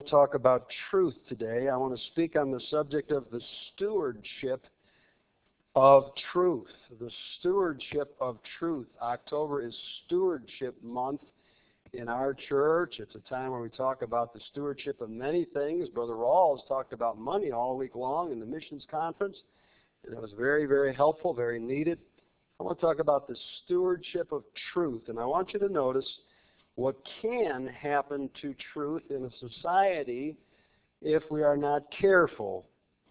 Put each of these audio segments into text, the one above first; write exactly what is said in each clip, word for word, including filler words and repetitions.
Talk about truth today. I want to speak on the subject of the stewardship of truth. The stewardship of truth. October is Stewardship Month in our church. It's a time where we talk about the stewardship of many things. Brother Rawls talked about money all week long in the missions conference, and it was very, very helpful, very needed. I want to talk about the stewardship of truth, and I want you to notice what can happen to truth in a society if we are not careful,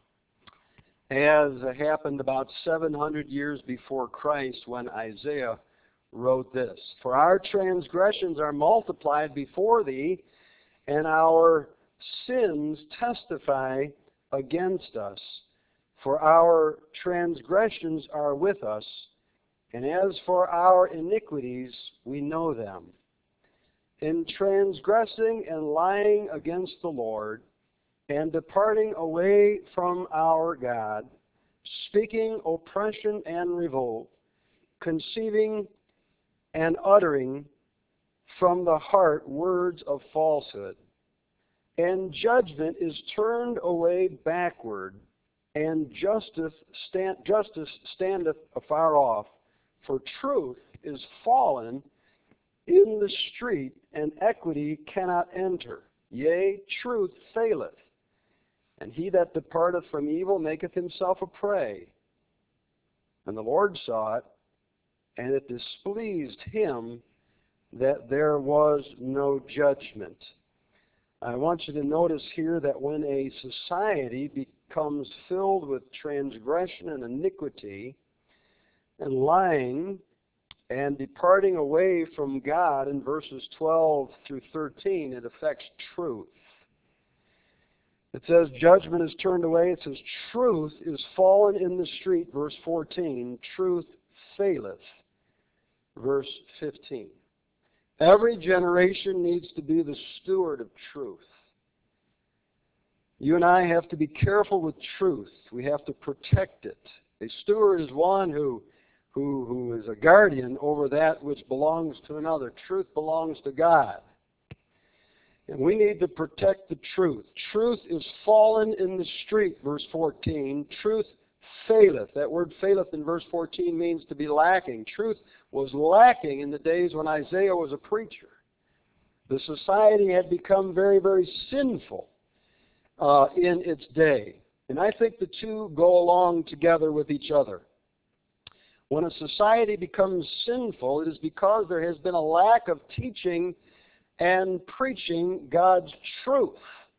as happened about seven hundred years before Christ when Isaiah wrote this. For our transgressions are multiplied before thee, and our sins testify against us. For our transgressions are with us, and as for our iniquities, we know them. In transgressing and lying against the Lord, and departing away from our God, speaking oppression and revolt, conceiving and uttering from the heart words of falsehood. And judgment is turned away backward, and justice, stand, justice standeth afar off, for truth is fallen in the street, and equity cannot enter. Yea, truth faileth, and he that departeth from evil maketh himself a prey. And the Lord saw it, and it displeased him that there was no judgment. I want you to notice here that when a society becomes filled with transgression and iniquity and lying, and departing away from God in verses twelve through thirteen, it affects truth. It says judgment is turned away. It says truth is fallen in the street, verse fourteen. Truth faileth, verse fifteen. Every generation needs to be the steward of truth. You and I have to be careful with truth. We have to protect it. A steward is one who Who, who is a guardian over that which belongs to another. Truth belongs to God. And we need to protect the truth. Truth is fallen in the street, verse fourteen. Truth faileth. That word faileth in verse fourteen means to be lacking. Truth was lacking in the days when Isaiah was a preacher. The society had become very, very sinful uh, in its day. And I think the two go along together with each other. When a society becomes sinful, it is because there has been a lack of teaching and preaching God's truth.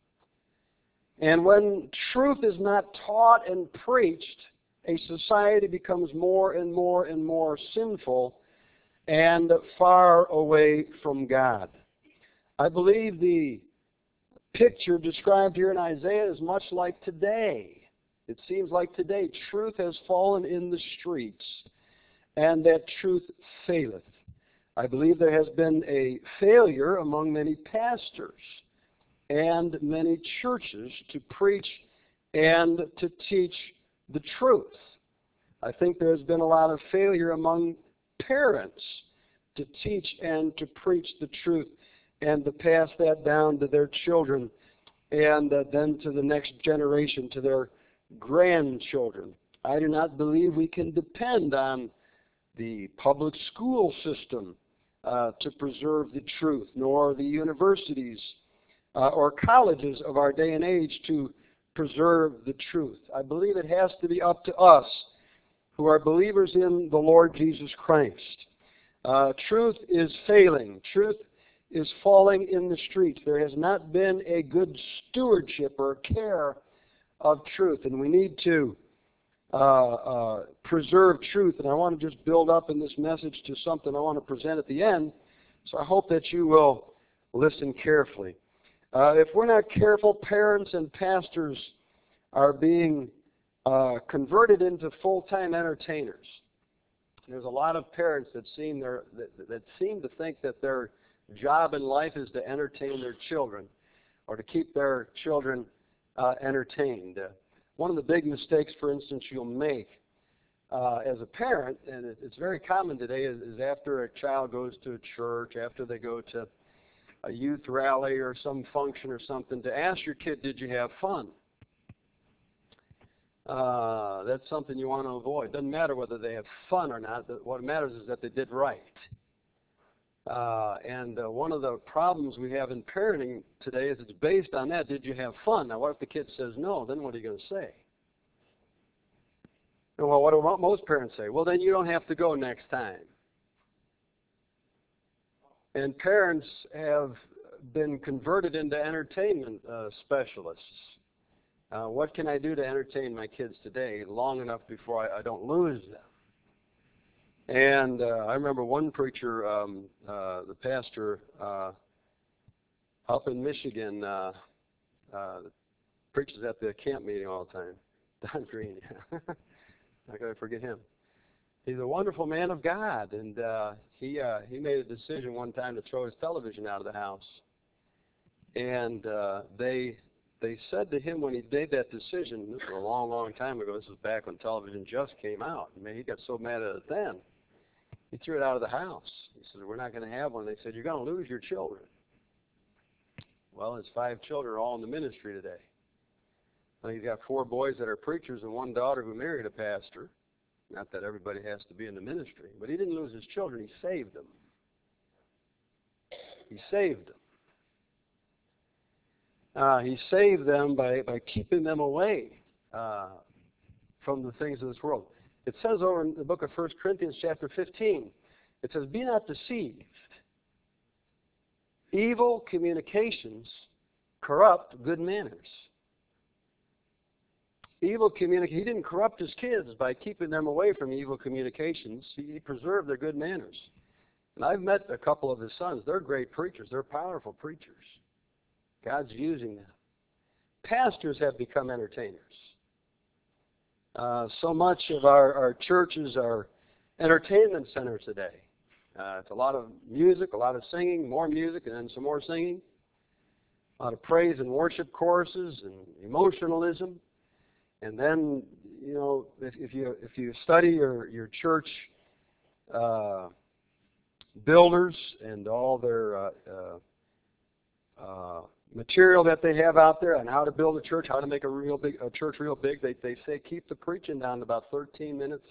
And when truth is not taught and preached, a society becomes more and more and more sinful and far away from God. I believe the picture described here in Isaiah is much like today. It seems like today truth has fallen in the streets, and that truth faileth. I believe there has been a failure among many pastors and many churches to preach and to teach the truth. I think there has been a lot of failure among parents to teach and to preach the truth and to pass that down to their children and uh, then to the next generation, to their grandchildren. I do not believe we can depend on the public school system uh, to preserve the truth, nor the universities uh, or colleges of our day and age to preserve the truth. I believe it has to be up to us who are believers in the Lord Jesus Christ. Uh, truth is failing. Truth is falling in the streets. There has not been a good stewardship or care of truth, and we need to Uh, uh, preserve truth. And I want to just build up in this message to something I want to present at the end. So I hope that you will listen carefully. Uh, if we're not careful, parents and pastors are being uh, converted into full-time entertainers. There's a lot of parents that seem their, that, that seem to think that their job in life is to entertain their children or to keep their children uh, entertained. Uh, One of the big mistakes, for instance, you'll make uh, as a parent, and it's very common today, is, is after a child goes to a church, after they go to a youth rally or some function or something, to ask your kid, did you have fun? Uh, that's something you want to avoid. Doesn't matter whether they have fun or not. What matters is that they did right. Uh, and uh, one of the problems we have in parenting today is it's based on that. Did you have fun? Now, what if the kid says no? Then what are you going to say? Well, what do most parents say? Well, then you don't have to go next time. And parents have been converted into entertainment uh, specialists. Uh, what can I do to entertain my kids today long enough before I, I don't lose them? And uh, I remember one preacher, um, uh, the pastor uh, up in Michigan, uh, uh, preaches at the camp meeting all the time. Don Green, yeah. How could I forget him? He's a wonderful man of God, and uh, he uh, he made a decision one time to throw his television out of the house. And uh, they they said to him when he made that decision, this was a long, long time ago. This was back when television just came out. I mean, he got so mad at it then. He threw it out of the house. He said, we're not going to have one. They said, you're going to lose your children. Well, his five children are all in the ministry today. Now, he's got four boys that are preachers and one daughter who married a pastor. Not that everybody has to be in the ministry. But he didn't lose his children. He saved them. He saved them. Uh, he saved them by, by keeping them away uh, from the things of this world. It says over in the book of First Corinthians chapter fifteen, it says, be not deceived. Evil communications corrupt good manners. Evil communication, he didn't corrupt his kids by keeping them away from evil communications. He, he preserved their good manners. And I've met a couple of his sons. They're great preachers. They're powerful preachers. God's using them. Pastors have become entertainers. Uh, so much of our, our churches are entertainment centers today. Uh, it's a lot of music, a lot of singing, more music, and then some more singing. A lot of praise and worship choruses and emotionalism. And then, you know, if, if you if you study your your church uh, builders and all their uh, uh, uh, material that they have out there on how to build a church, how to make a real big a church real big, they they say keep the preaching down to about thirteen minutes.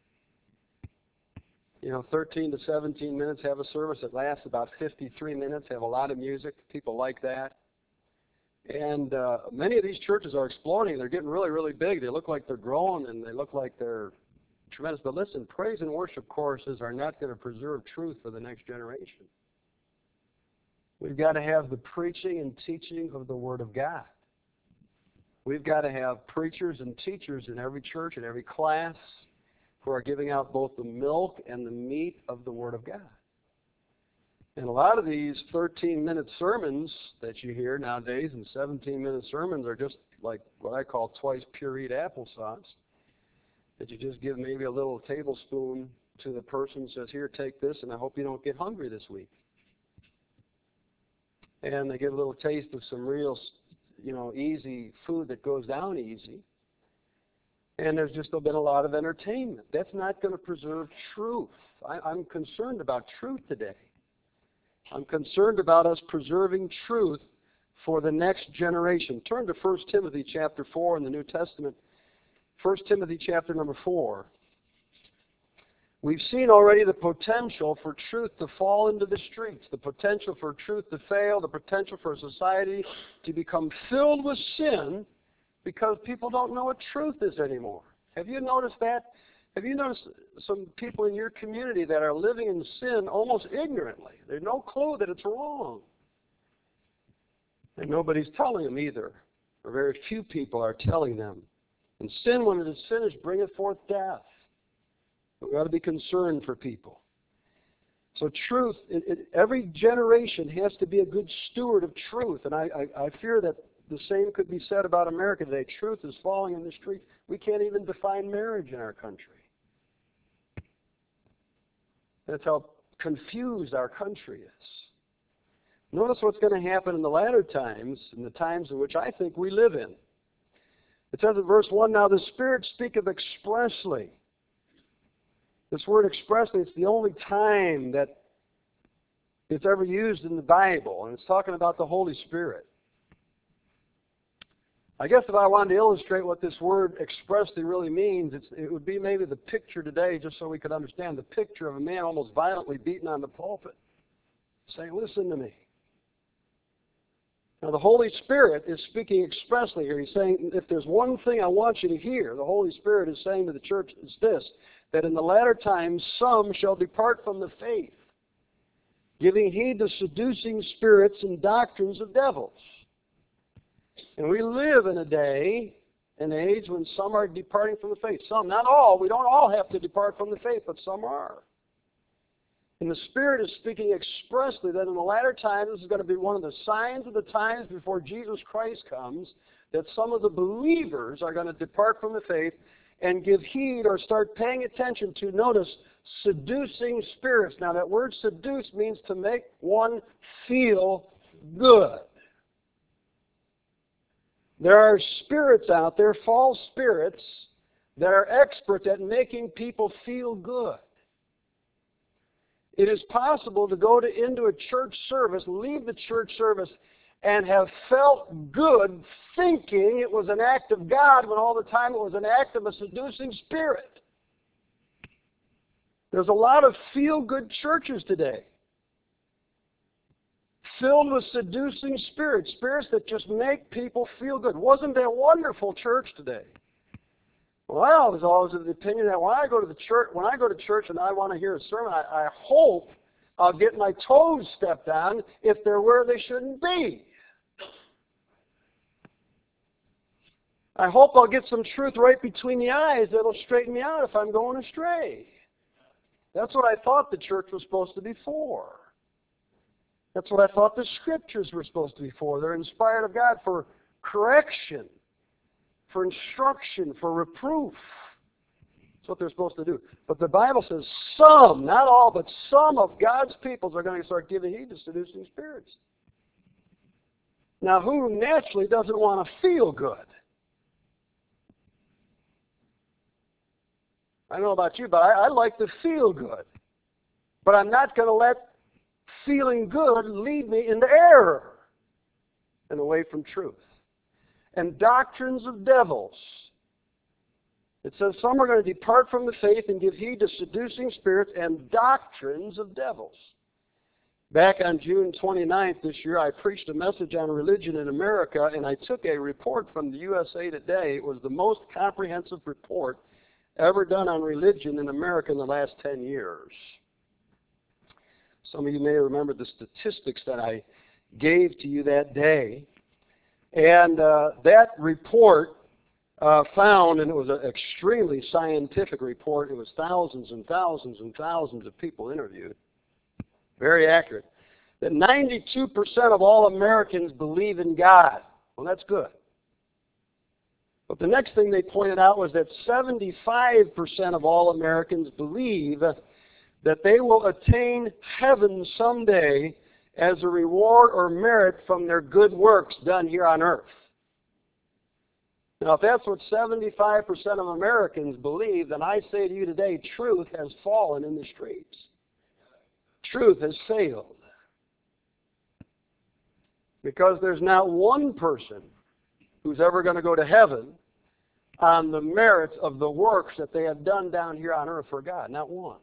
You know, thirteen to seventeen minutes. Have a service that lasts about fifty-three minutes. Have a lot of music. People like that. And uh, many of these churches are exploding. They're getting really, really big. They look like they're growing, and they look like they're tremendous. But listen, praise and worship choruses are not going to preserve truth for the next generation. We've got to have the preaching and teaching of the Word of God. We've got to have preachers and teachers in every church and every class who are giving out both the milk and the meat of the Word of God. And a lot of these thirteen-minute sermons that you hear nowadays and seventeen-minute sermons are just like what I call twice pureed applesauce, that you just give maybe a little tablespoon to the person who says, here, take this, and I hope you don't get hungry this week. And they get a little taste of some real, you know, easy food that goes down easy. And there's just been a lot of entertainment. That's not going to preserve truth. I, I'm concerned about truth today. I'm concerned about us preserving truth for the next generation. Turn to First Timothy chapter four in the New Testament. First Timothy chapter number four. We've seen already the potential for truth to fall into the streets, the potential for truth to fail, the potential for society to become filled with sin because people don't know what truth is anymore. Have you noticed that? Have you noticed some people in your community that are living in sin almost ignorantly? They have no clue that it's wrong. And nobody's telling them either, or very few people are telling them. And sin, when it is finished, bringeth forth death. We've got to be concerned for people. So truth, it, it, every generation has to be a good steward of truth. And I, I, I fear that the same could be said about America today. Truth is falling in the streets. We can't even define marriage in our country. That's how confused our country is. Notice what's going to happen in the latter times, in the times in which I think we live in. It says in verse one, now the Spirit speaketh expressly. This word expressly, it's the only time that it's ever used in the Bible, and it's talking about the Holy Spirit. I guess if I wanted to illustrate what this word expressly really means, it's, it would be maybe the picture today, just so we could understand, the picture of a man almost violently beaten on the pulpit, saying, listen to me. Now, the Holy Spirit is speaking expressly here. He's saying, if there's one thing I want you to hear, the Holy Spirit is saying to the church is this, that in the latter times some shall depart from the faith, giving heed to seducing spirits and doctrines of devils. And we live in a day and age when some are departing from the faith. Some, not all. We don't all have to depart from the faith, but some are. And the Spirit is speaking expressly that in the latter times, this is going to be one of the signs of the times before Jesus Christ comes, that some of the believers are going to depart from the faith and give heed or start paying attention to, notice, seducing spirits. Now that word seduce means to make one feel good. There are spirits out there, false spirits, that are expert at making people feel good. It is possible to go to, into a church service, leave the church service, and have felt good thinking it was an act of God when all the time it was an act of a seducing spirit. There's a lot of feel-good churches today, filled with seducing spirits, spirits that just make people feel good. Wasn't that wonderful church today? Well, I was always of the opinion that when I go to the church, when I go to church and I want to hear a sermon, I, I hope I'll get my toes stepped on if they're where they shouldn't be. I hope I'll get some truth right between the eyes that'll straighten me out if I'm going astray. That's what I thought the church was supposed to be for. That's what I thought the Scriptures were supposed to be for. They're inspired of God for correction, for instruction, for reproof. That's what they're supposed to do. But the Bible says some, not all, but some of God's people are going to start giving heed to seducing spirits. Now, who naturally doesn't want to feel good? I don't know about you, but I, I like to feel good. But I'm not going to let feeling good lead me into error and away from truth. And doctrines of devils. It says some are going to depart from the faith and give heed to seducing spirits and doctrines of devils. Back on June twenty-ninth this year, I preached a message on religion in America, and I took a report from the U S A Today. It was the most comprehensive report ever done on religion in America in the last ten years. Some of you may remember the statistics that I gave to you that day. And uh, that report uh, found, and it was an extremely scientific report, it was thousands and thousands and thousands of people interviewed, very accurate, that ninety-two percent of all Americans believe in God. Well, that's good. But the next thing they pointed out was that seventy-five percent of all Americans believe that they will attain heaven someday as a reward or merit from their good works done here on earth. Now, if that's what seventy-five percent of Americans believe, then I say to you today, truth has fallen in the streets. Truth has failed. Because there's not one person who's ever going to go to heaven on the merits of the works that they have done down here on earth for God. Not one.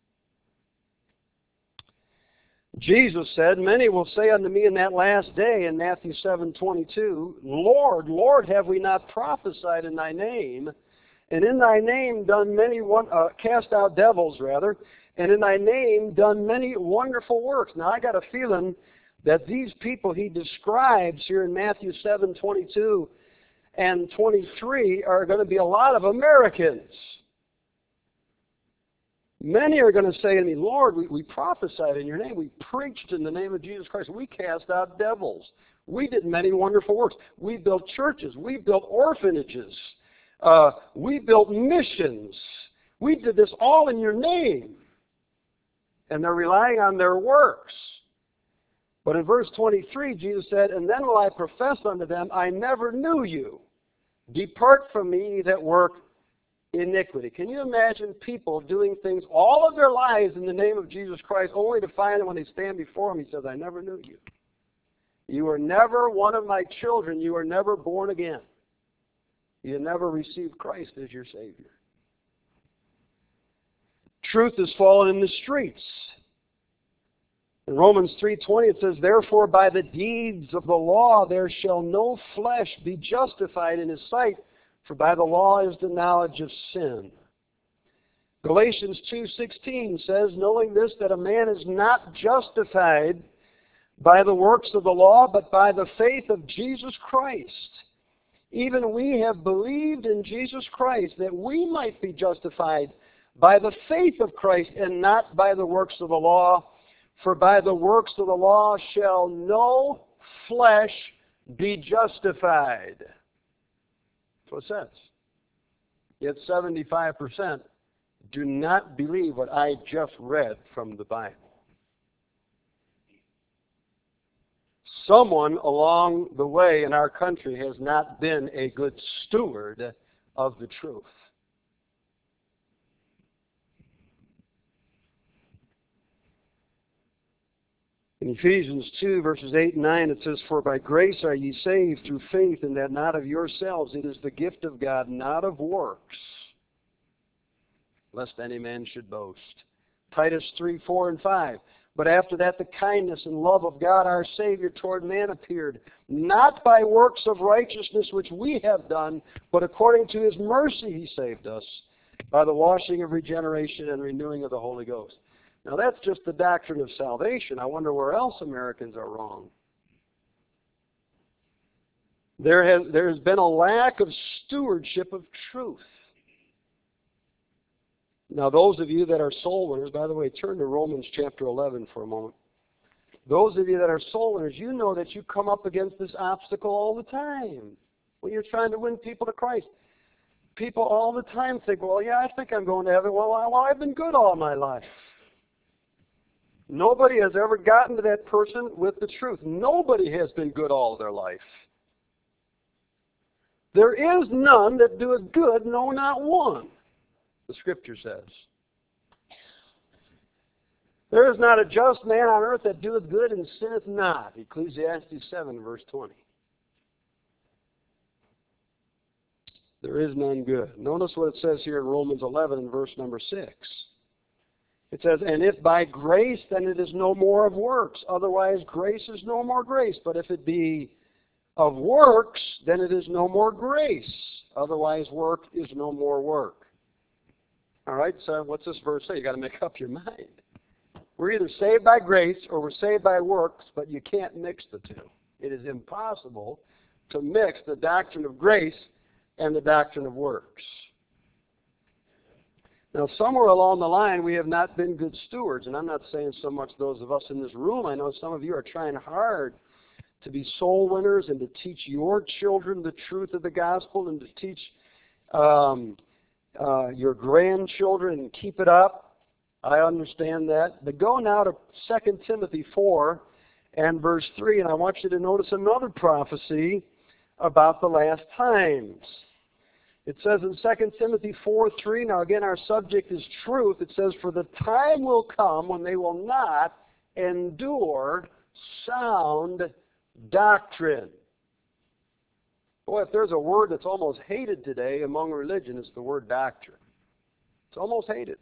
Jesus said, many will say unto me in that last day, in Matthew seven twenty-two, Lord, Lord, have we not prophesied in thy name, and in thy name done many, one, uh, cast out devils, rather, and in thy name done many wonderful works. Now, I got a feeling that these people he describes here in Matthew seven twenty-two and twenty-three are going to be a lot of Americans. Many are going to say to me, Lord, we, we prophesied in your name. We preached in the name of Jesus Christ. We cast out devils. We did many wonderful works. We built churches. We built orphanages. Uh, we built missions. We did this all in your name. And they're relying on their works. But in verse twenty-three, Jesus said, and then will I profess unto them, I never knew you. Depart from me, ye that work iniquity. Can you imagine people doing things all of their lives in the name of Jesus Christ, only to find that when they stand before him, he says, I never knew you. You were never one of my children. You were never born again. You never received Christ as your Savior. Truth has fallen in the streets. In Romans three twenty it says, therefore by the deeds of the law there shall no flesh be justified in his sight, for by the law is the knowledge of sin. Galatians two sixteen says, knowing this, that a man is not justified by the works of the law, but by the faith of Jesus Christ. Even we have believed in Jesus Christ, that we might be justified by the faith of Christ, and not by the works of the law. For by the works of the law shall no flesh be justified. That's what it says. Yet seventy-five percent do not believe what I just read from the Bible. Someone along the way in our country has not been a good steward of the truth. In Ephesians two, verses eight and nine, it says, for by grace are ye saved through faith, and that not of yourselves. It is the gift of God, not of works, lest any man should boast. Titus three, four, and five. But after that the kindness and love of God our Savior toward man appeared, not by works of righteousness which we have done, but according to his mercy he saved us, by the washing of regeneration and renewing of the Holy Ghost. Now that's just the doctrine of salvation. I wonder where else Americans are wrong. There has, there has been a lack of stewardship of truth. Now those of you that are soul winners, by the way, turn to Romans chapter eleven for a moment. Those of you that are soul winners, you know that you come up against this obstacle all the time when you're trying to win people to Christ. People all the time think, well, yeah, I think I'm going to heaven. Well, I, well I've been good all my life. Nobody has ever gotten to that person with the truth. Nobody has been good all their life. There is none that doeth good, no, not one, the Scripture says. There is not a just man on earth that doeth good and sinneth not. Ecclesiastes seven, verse twenty. There is none good. Notice what it says here in Romans eleven and verse number six. It says, and if by grace, then it is no more of works. Otherwise, grace is no more grace. But if it be of works, then it is no more grace. Otherwise, work is no more work. All right, so what's this verse say? You've got to make up your mind. We're either saved by grace or we're saved by works, but you can't mix the two. It is impossible to mix the doctrine of grace and the doctrine of works. Now, somewhere along the line, we have not been good stewards, and I'm not saying so much those of us in this room. I know some of you are trying hard to be soul winners and to teach your children the truth of the gospel and to teach um, uh, your grandchildren and keep it up. I understand that. But go now to Second Timothy four and verse three, and I want you to notice another prophecy about the last times. It says in Second Timothy four three, now again our subject is truth. It says, for the time will come when they will not endure sound doctrine. Boy, if there's a word that's almost hated today among religion, it's the word doctrine. It's almost hated.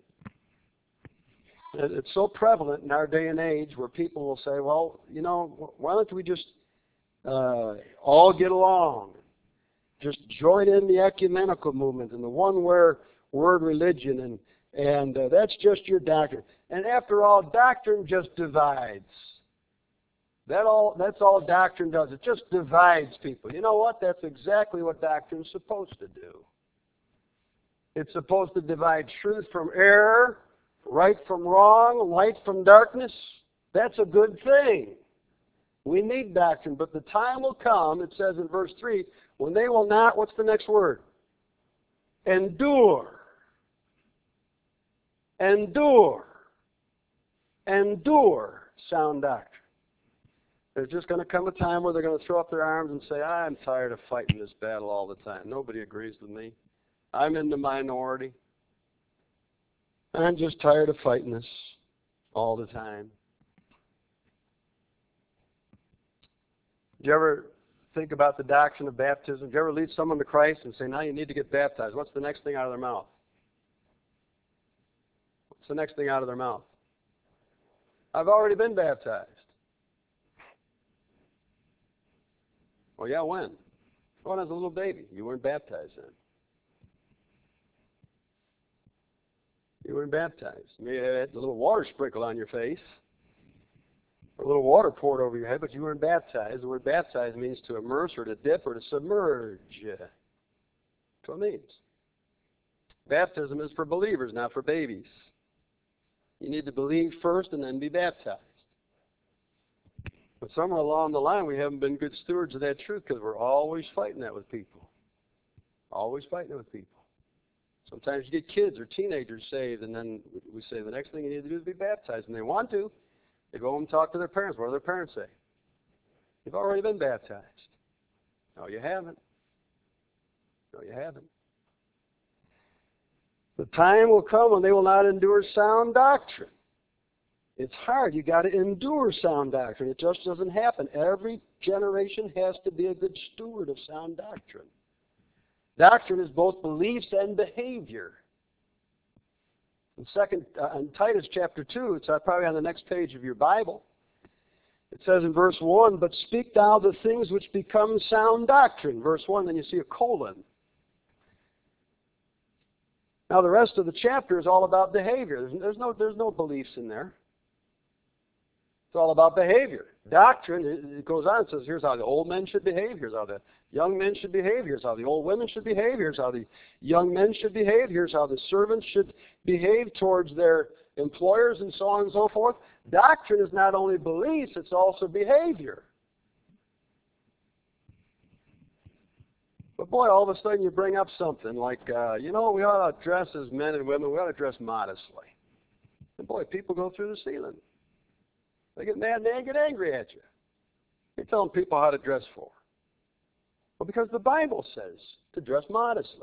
It's so prevalent in our day and age where people will say, well, you know, why don't we just uh, all get along? Just join in the ecumenical movement and the one word religion, and, and uh, that's just your doctrine. And after all, doctrine just divides. That all, that's all doctrine does. It just divides people. You know what? That's exactly what doctrine is supposed to do. It's supposed to divide truth from error, right from wrong, light from darkness. That's a good thing. We need doctrine, but the time will come, it says in verse three, when they will not, what's the next word? Endure. Endure. Endure sound doctrine. There's just going to come a time where they're going to throw up their arms and say, I'm tired of fighting this battle all the time. Nobody agrees with me. I'm in the minority. I'm just tired of fighting this all the time. Did you ever think about the doctrine of baptism? Did you ever lead someone to Christ and say, now you need to get baptized? What's the next thing out of their mouth? What's the next thing out of their mouth? I've already been baptized. Well, yeah, when? When I was a little baby. You weren't baptized then. You weren't baptized. You had a little water sprinkled on your face, or a little water poured over your head, but you weren't baptized. The word baptized means to immerse or to dip or to submerge. That's what it means. Baptism is for believers, not for babies. You need to believe first and then be baptized. But somewhere along the line, we haven't been good stewards of that truth because we're always fighting that with people. Always fighting it with people. Sometimes you get kids or teenagers saved, and then we say the next thing you need to do is be baptized. And they want to. They go home and talk to their parents. What do their parents say? You've already been baptized. No, you haven't. No, you haven't. The time will come when they will not endure sound doctrine. It's hard. You've got to endure sound doctrine. It just doesn't happen. Every generation has to be a good steward of sound doctrine. Doctrine is both beliefs and behavior. In second, uh, in Titus chapter two, it's probably on the next page of your Bible. It says in verse one, but speak thou the things which become sound doctrine. Verse one, then you see a colon. Now the rest of the chapter is all about behavior. There's, there's, no, there's no beliefs in there. It's all about behavior. Doctrine, it, it goes on, it says here's how the old men should behave, here's how the young men should behave, here's how the old women should behave, here's how the young men should behave, here's how the servants should behave towards their employers, and so on and so forth. Doctrine is not only beliefs, it's also behavior. But boy, all of a sudden you bring up something like, uh, you know, we ought to dress as men and women, we ought to dress modestly. And boy, people go through the ceiling. They get mad and they get angry at you. You're telling people how to dress for. Well, because the Bible says to dress modestly.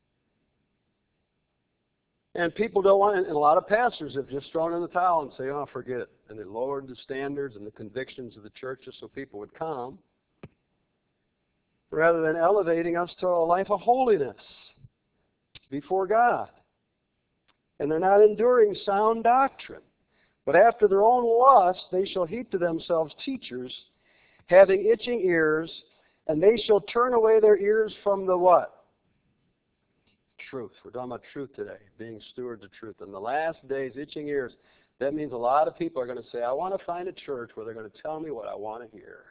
And people don't want, and a lot of pastors have just thrown in the towel and say, oh, forget it. And they lowered the standards and the convictions of the churches so people would come, rather than elevating us to a life of holiness before God. And they're not enduring sound doctrine. But after their own lust, they shall heap to themselves teachers, having itching ears, and they shall turn away their ears from the what? Truth. We're talking about truth today, being stewards of truth. In the last days, itching ears, that means a lot of people are going to say, I want to find a church where they're going to tell me what I want to hear.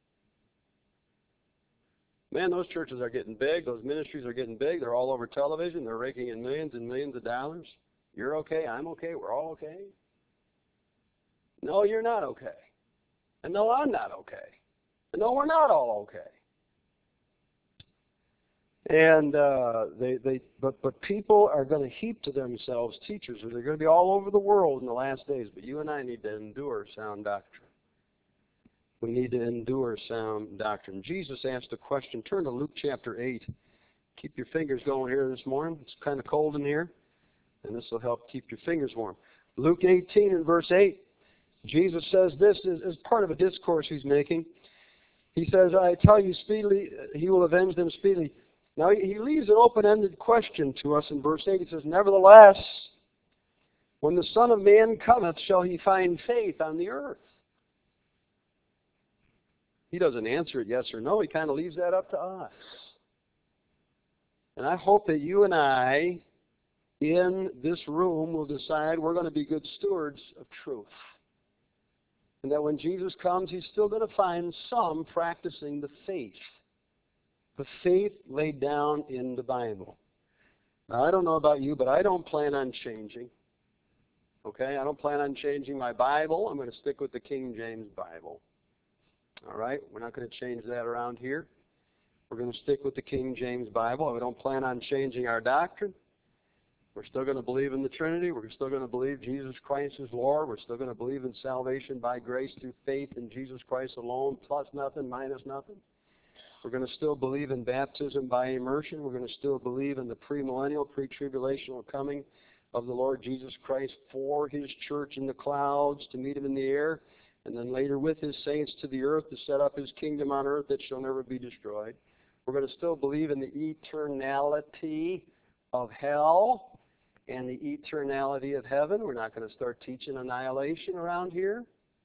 Man, those churches are getting big. Those ministries are getting big. They're all over television. They're raking in millions and millions of dollars. You're okay. I'm okay. We're all okay. No, you're not okay. And no, I'm not okay. And no, we're not all okay. And uh, they, they, but, but people are going to heap to themselves teachers, who they're going to be all over the world in the last days. But you and I need to endure sound doctrine. We need to endure sound doctrine. Jesus asked a question. Turn to Luke chapter eight. Keep your fingers going here this morning. It's kind of cold in here, and this will help keep your fingers warm. Luke eighteen and verse eight. Jesus says this is, is part of a discourse he's making. He says, I tell you speedily, he will avenge them speedily. Now, he, he leaves an open-ended question to us in verse eight. He says, nevertheless, when the Son of Man cometh, shall he find faith on the earth? He doesn't answer it yes or no. He kind of leaves that up to us. And I hope that you and I, in this room, will decide we're going to be good stewards of truth. And that when Jesus comes, he's still going to find some practicing the faith. The faith laid down in the Bible. Now, I don't know about you, but I don't plan on changing. Okay? I don't plan on changing my Bible. I'm going to stick with the King James Bible. All right? We're not going to change that around here. We're going to stick with the King James Bible. We don't plan on changing our doctrine. We're still going to believe in the Trinity. We're still going to believe Jesus Christ is Lord. We're still going to believe in salvation by grace through faith in Jesus Christ alone, plus nothing, minus nothing. We're going to still believe in baptism by immersion. We're going to still believe in the premillennial, pre-tribulational coming of the Lord Jesus Christ for His church in the clouds to meet Him in the air, and then later with His saints to the earth to set up His kingdom on earth that shall never be destroyed. We're going to still believe in the eternality of hell and the eternality of heaven. We're not going to start teaching annihilation around here.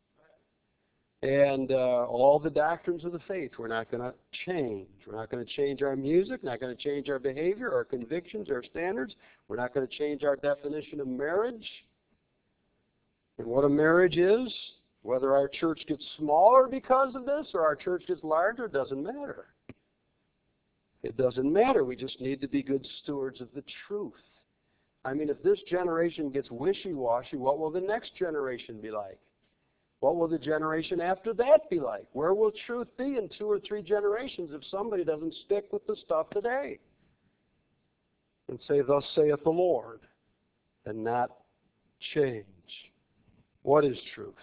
And uh, all the doctrines of the faith we're not going to change. We're not going to change our music, not going to change our behavior, our convictions, our standards. We're not going to change our definition of marriage and what a marriage is. Whether our church gets smaller because of this or our church gets larger, doesn't matter. It doesn't matter. We just need to be good stewards of the truth. I mean, if this generation gets wishy-washy, what will the next generation be like? What will the generation after that be like? Where will truth be in two or three generations if somebody doesn't stick with the stuff today and say, thus saith the Lord, and not change? What is truth?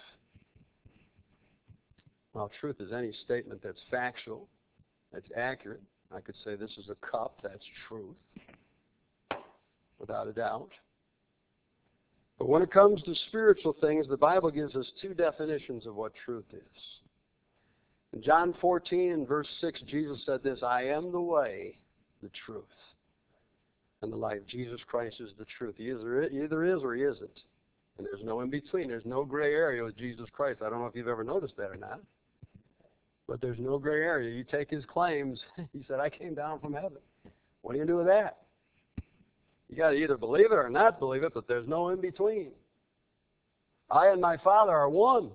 Well, truth is any statement that's factual, that's accurate. I could say this is a cup, that's truth, without a doubt. But when it comes to spiritual things, the Bible gives us two definitions of what truth is. In John fourteen and verse six, Jesus said this, I am the way, the truth, and the life. Jesus Christ is the truth. He either, either is or he isn't. And there's no in between. There's no gray area with Jesus Christ. I don't know if you've ever noticed that or not. But there's no gray area. You take his claims. He said, I came down from heaven. What are you going to do with that? You got to either believe it or not believe it, but there's no in between. I and my Father are one.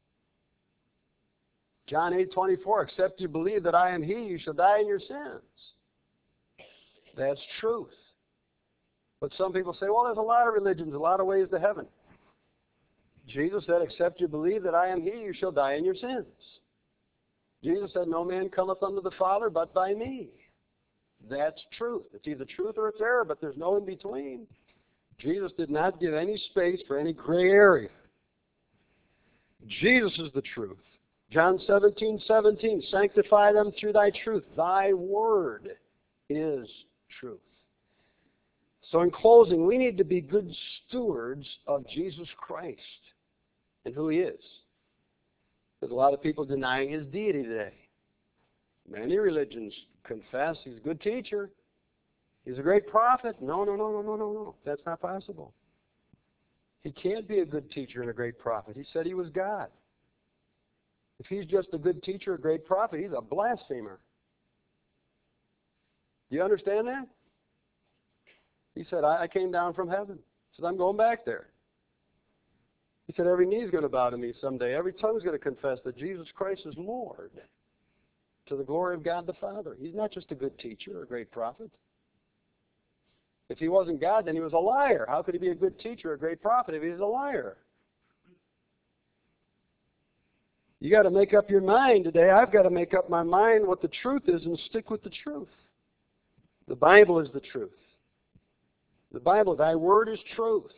John eight twenty-four, except you believe that I am He, you shall die in your sins. That's truth. But some people say, well, there's a lot of religions, a lot of ways to heaven. Jesus said, except you believe that I am He, you shall die in your sins. Jesus said, no man cometh unto the Father but by me. That's truth. It's either truth or it's error, but there's no in between. Jesus did not give any space for any gray area. Jesus is the truth. John seventeen seventeen, sanctify them through thy truth. Thy word is truth. So in closing, we need to be good stewards of Jesus Christ and who He is. There's a lot of people denying His deity today. Many religions confess He's a good teacher. He's a great prophet. No, no, no, no, no, no, no. That's not possible. He can't be a good teacher and a great prophet. He said He was God. If He's just a good teacher, a great prophet, He's a blasphemer. Do you understand that? He said, I, I came down from heaven. He said, I'm going back there. He said, every knee is going to bow to me someday. Every tongue is going to confess that Jesus Christ is Lord, to the glory of God the Father. He's not just a good teacher or a great prophet. If He wasn't God, then He was a liar. How could He be a good teacher or a great prophet if He's a liar? You got to make up your mind today. I've got to make up my mind what the truth is and stick with the truth. The Bible is the truth. The Bible, thy word is truth.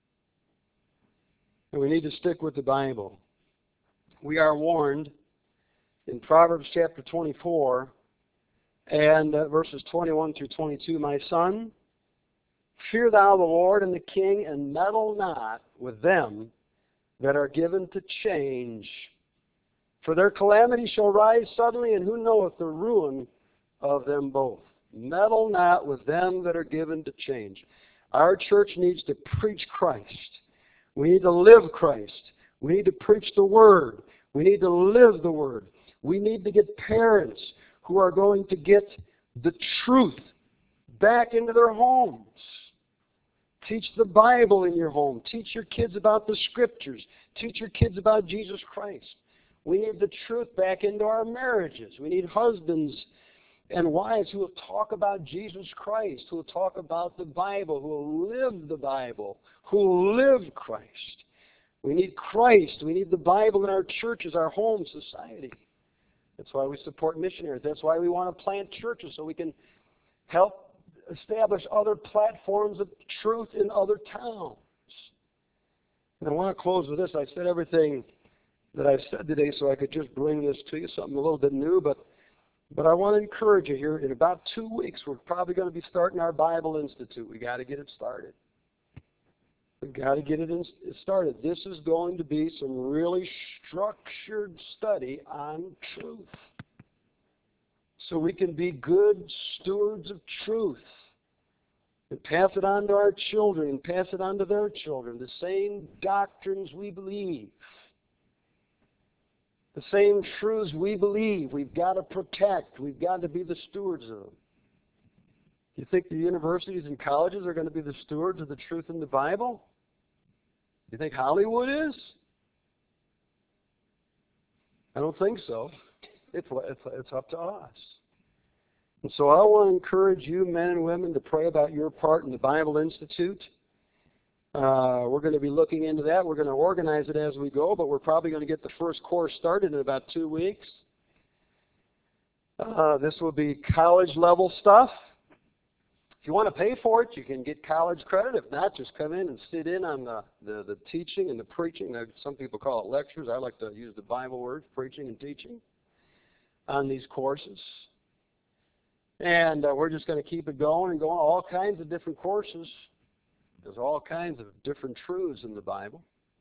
And we need to stick with the Bible. We are warned in Proverbs chapter twenty-four and uh, verses twenty-one through twenty-two, my son, fear thou the Lord and the king, and meddle not with them that are given to change. For their calamity shall rise suddenly, and who knoweth the ruin of them both? Meddle not with them that are given to change. Our church needs to preach Christ. We need to live Christ. We need to preach the Word. We need to live the Word. We need to get parents who are going to get the truth back into their homes. Teach the Bible in your home. Teach your kids about the Scriptures. Teach your kids about Jesus Christ. We need the truth back into our marriages. We need husbands and wives who will talk about Jesus Christ, who will talk about the Bible, who will live the Bible, who will live Christ. We need Christ. We need the Bible in our churches, our home, society. That's why we support missionaries. That's why we want to plant churches, so we can help establish other platforms of truth in other towns. And I want to close with this. I said everything that I've said today so I could just bring this to you, something a little bit new, but But I want to encourage you here, in about two weeks, we're probably going to be starting our Bible Institute. We got to get it started. We've got to get it in, started. This is going to be some really structured study on truth. So we can be good stewards of truth and pass it on to our children and pass it on to their children. The same doctrines we believe, the same truths we believe, we've got to protect. We've got to be the stewards of them. You think the universities and colleges are going to be the stewards of the truth in the Bible? You think Hollywood is? I don't think so. It's, it's, it's up to us. And so I want to encourage you, men and women, to pray about your part in the Bible Institute. Uh, we're going to be looking into that. We're going to organize it as we go, but we're probably going to get the first course started in about two weeks. Uh, this will be college-level stuff. If you want to pay for it, you can get college credit. If not, just come in and sit in on the, the, the teaching and the preaching. Now, some people call it lectures. I like to use the Bible words, preaching and teaching, on these courses. And uh, we're just going to keep it going and going. All kinds of different courses. There's all kinds of different truths in the Bible.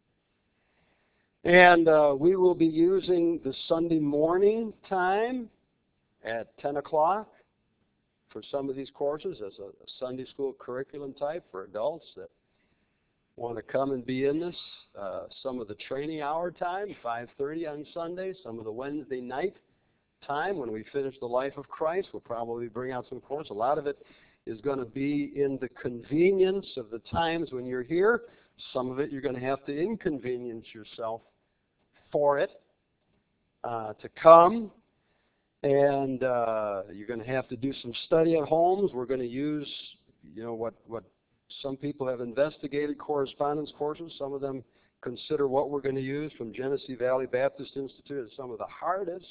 And uh, we will be using the Sunday morning time at ten o'clock for some of these courses as a, a Sunday school curriculum type for adults that want to come and be in this. Uh, some of the training hour time, five thirty on Sunday. Some of the Wednesday night time when we finish the life of Christ, we'll probably bring out some course. A lot of it is going to be in the convenience of the times when you're here. Some of it you're going to have to inconvenience yourself for it uh, to come. And uh, you're going to have to do some study at homes. We're going to use, you know, what, what some people have investigated, correspondence courses. Some of them consider what we're going to use from Genesee Valley Baptist Institute as some of the hardest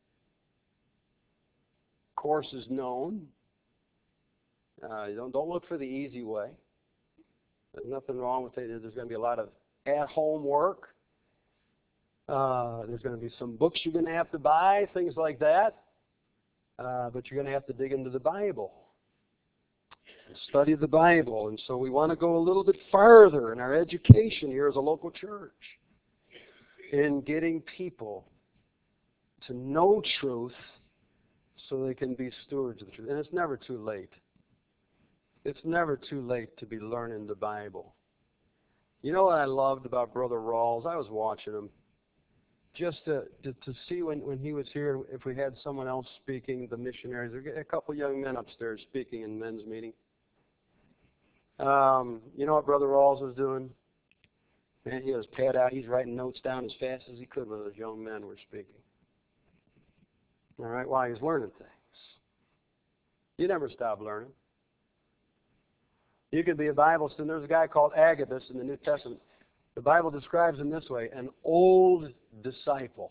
courses known. Uh, you don't, don't look for the easy way. There's nothing wrong with it. There's going to be a lot of at-home work. Uh, there's going to be some books you're going to have to buy, things like that. Uh, but you're going to have to dig into the Bible and study the Bible. And so we want to go a little bit farther in our education here as a local church in getting people to know truth so they can be stewards of the truth. And it's never too late. It's never too late to be learning the Bible. You know what I loved about Brother Rawls? I was watching him just to, to, to see when, when he was here, if we had someone else speaking, the missionaries. There were a couple young men upstairs speaking in men's meeting. Um, you know what Brother Rawls was doing? Man, he had his pad out. He's writing notes down as fast as he could when those young men were speaking. All right, while he was learning things. You never stop learning. You could be a Bible student. There's a guy called Agabus in the New Testament. The Bible describes him this way, an old disciple.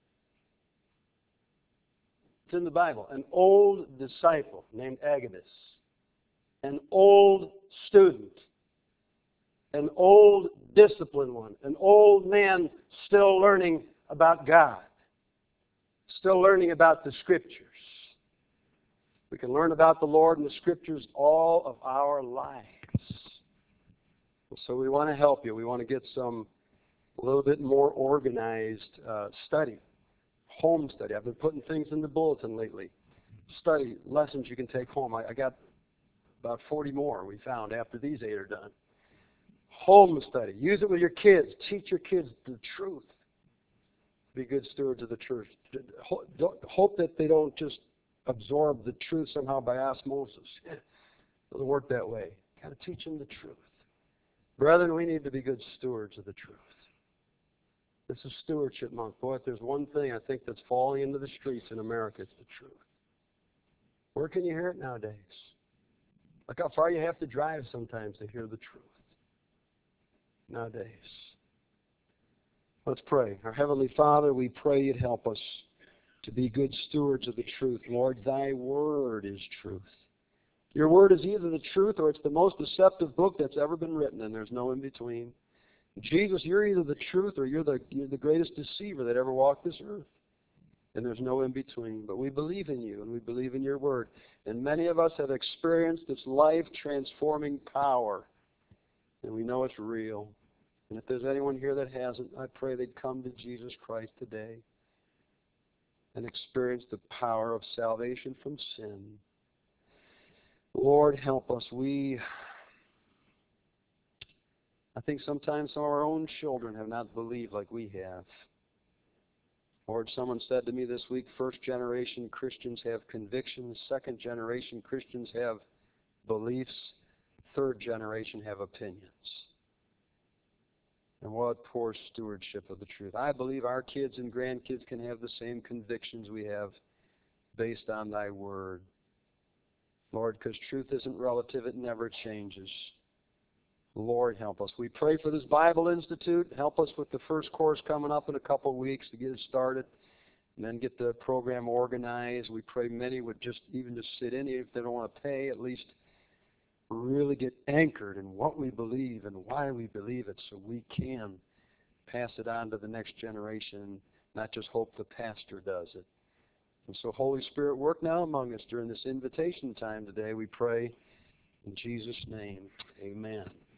It's in the Bible. An old disciple named Agabus. An old student. An old disciplined one. An old man still learning about God. Still learning about the Scriptures. We can learn about the Lord and the Scriptures all of our lives. So we want to help you. We want to get some a little bit more organized uh, study, home study. I've been putting things in the bulletin lately. Study lessons you can take home. I, I got about forty more we found after these eight are done. Home study. Use it with your kids. Teach your kids the truth. Be good stewards of the truth. Hope that they don't just absorb the truth somehow by osmosis. It doesn't work that way. Got to teach them the truth. Brethren, we need to be good stewards of the truth. This is Stewardship Month. Boy, if there's one thing I think that's falling into the streets in America, it's the truth. Where can you hear it nowadays? Look how far you have to drive sometimes to hear the truth nowadays. Let's pray. Our Heavenly Father, we pray you'd help us to be good stewards of the truth. Lord, thy word is truth. Your word is either the truth or it's the most deceptive book that's ever been written, and there's no in between. Jesus, you're either the truth or you're the, you're the greatest deceiver that ever walked this earth. and there's no in-between. But we believe in you, and we believe in your word. And many of us have experienced its life-transforming power, and we know it's real. And if there's anyone here that hasn't, I pray they'd come to Jesus Christ today and experience the power of salvation from sin. Lord, help us. We, I think sometimes some of our own children have not believed like we have. Lord, someone said to me this week, first generation Christians have convictions, second generation Christians have beliefs, third generation have opinions. And what poor stewardship of the truth. I believe our kids and grandkids can have the same convictions we have based on thy word. Lord, because truth isn't relative, it never changes. Lord, help us. We pray for this Bible Institute. Help us with the first course coming up in a couple of weeks to get it started and then get the program organized. We pray many would just even just sit in here if they don't want to pay, at least really get anchored in what we believe and why we believe it so we can pass it on to the next generation, not just hope the pastor does it. And so, Holy Spirit, work now among us during this invitation time today, we pray in Jesus' name. Amen.